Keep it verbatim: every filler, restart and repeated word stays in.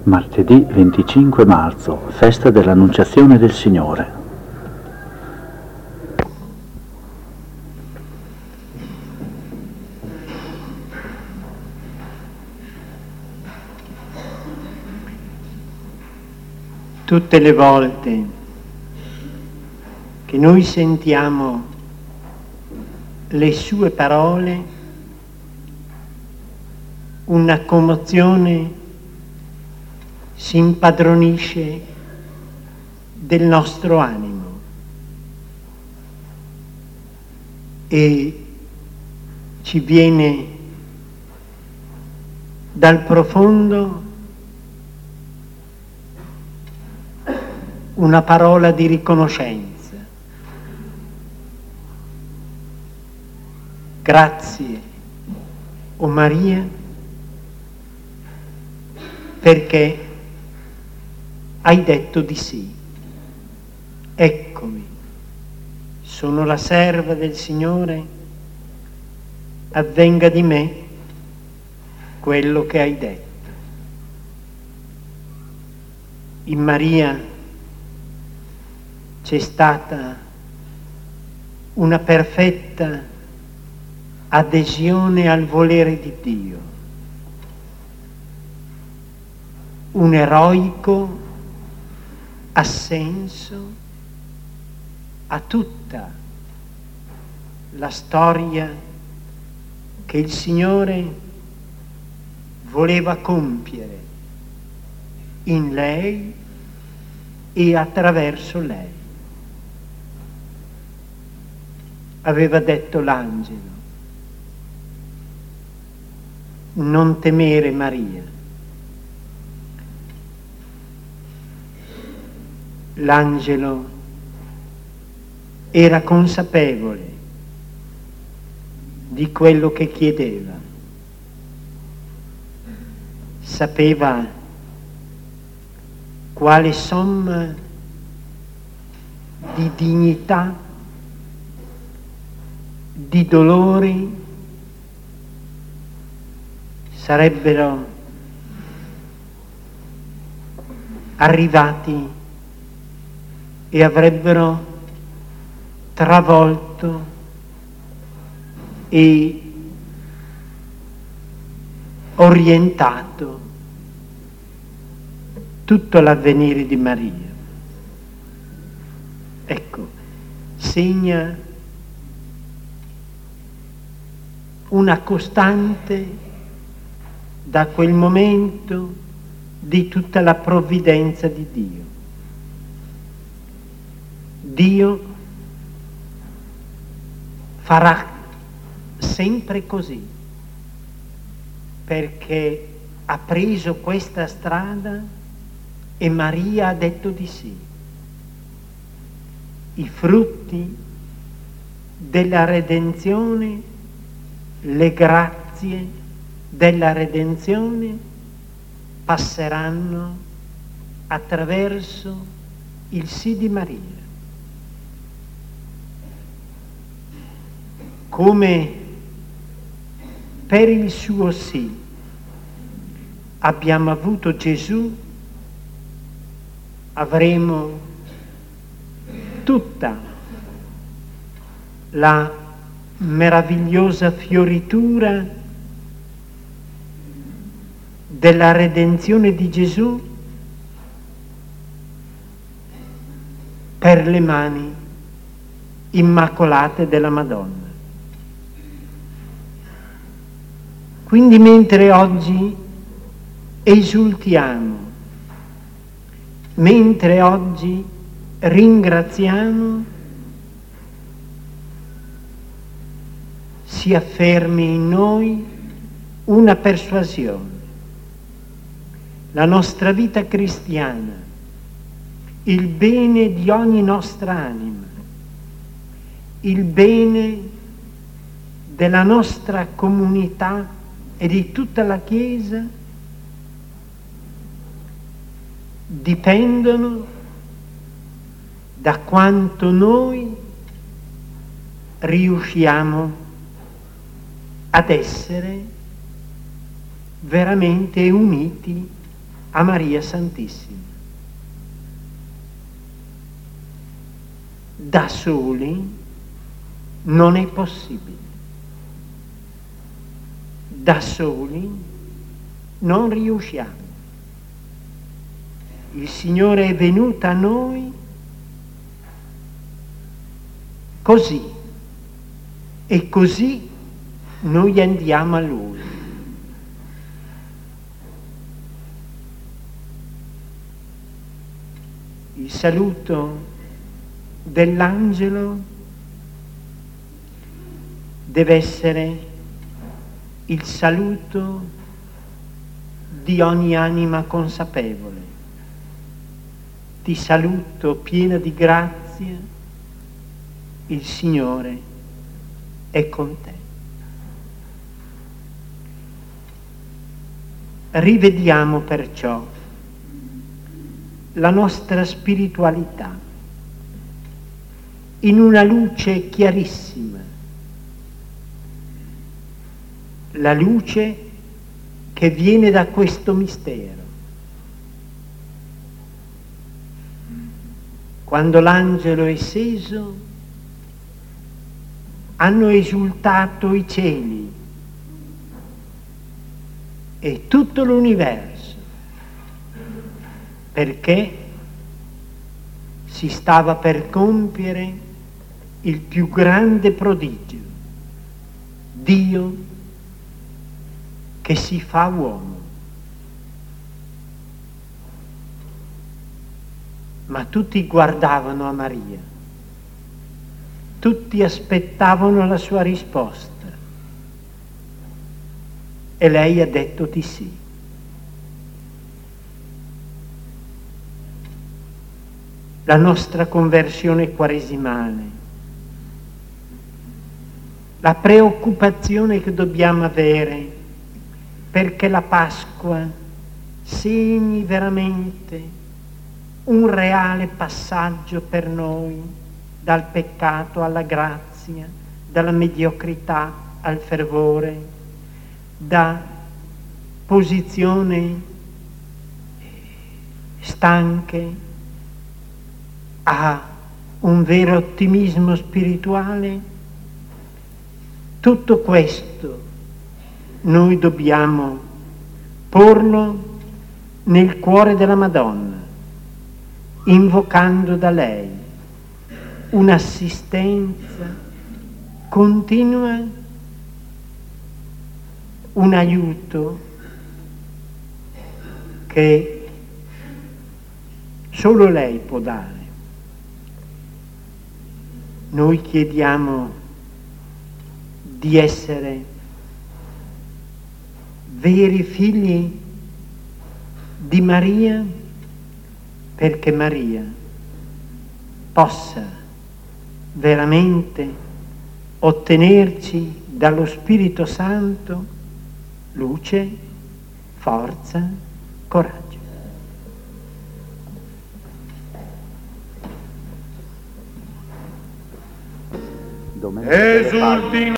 Martedì venticinque marzo, festa dell'Annunciazione del Signore. Tutte le volte che noi sentiamo le sue parole, una commozione si impadronisce del nostro animo e ci viene dal profondo una parola di riconoscenza. Grazie, o Maria, perché hai detto di sì. Eccomi, sono la serva del Signore, avvenga di me quello che hai detto. In Maria c'è stata una perfetta adesione al volere di Dio, un eroico assenso a tutta la storia che il Signore voleva compiere in lei e attraverso lei. Aveva detto l'angelo: non temere, Maria. L'angelo era consapevole di quello che chiedeva, sapeva quale somma di dignità, di dolori sarebbero arrivati e avrebbero travolto e orientato tutto l'avvenire di Maria. Ecco, segna una costante da quel momento di tutta la provvidenza di Dio. Dio farà sempre così, perché ha preso questa strada e Maria ha detto di sì. I frutti della redenzione, le grazie della redenzione passeranno attraverso il sì di Maria. Come per il suo sì abbiamo avuto Gesù, avremo tutta la meravigliosa fioritura della redenzione di Gesù per le mani immacolate della Madonna. Quindi mentre oggi esultiamo, mentre oggi ringraziamo, si affermi in noi una persuasione. La nostra vita cristiana, il bene di ogni nostra anima, il bene della nostra comunità e di tutta la Chiesa dipendono da quanto noi riusciamo ad essere veramente uniti a Maria Santissima. Da soli non è possibile. Da soli non riusciamo. Il Signore è venuto a noi così, e così noi andiamo a Lui. Il saluto dell'angelo deve essere il saluto di ogni anima consapevole. Ti saluto piena di grazia, il Signore è con te. Rivediamo perciò la nostra spiritualità in una luce chiarissima, la luce che viene da questo mistero. Quando l'angelo è sceso, hanno esultato i cieli e tutto l'universo, perché si stava per compiere il più grande prodigio, Dio che si fa uomo. Ma tutti guardavano a Maria, tutti aspettavano la sua risposta e lei ha detto di sì. La nostra conversione quaresimale, la preoccupazione che dobbiamo avere perché la Pasqua segni veramente un reale passaggio per noi dal peccato alla grazia, dalla mediocrità al fervore, da posizioni stanche a un vero ottimismo spirituale. Tutto questo noi dobbiamo porlo nel cuore della Madonna, invocando da lei un'assistenza continua, un aiuto che solo lei può dare. Noi chiediamo di essere veri figli di Maria, perché Maria possa veramente ottenerci dallo Spirito Santo luce, forza, coraggio. Domenica delle Palme.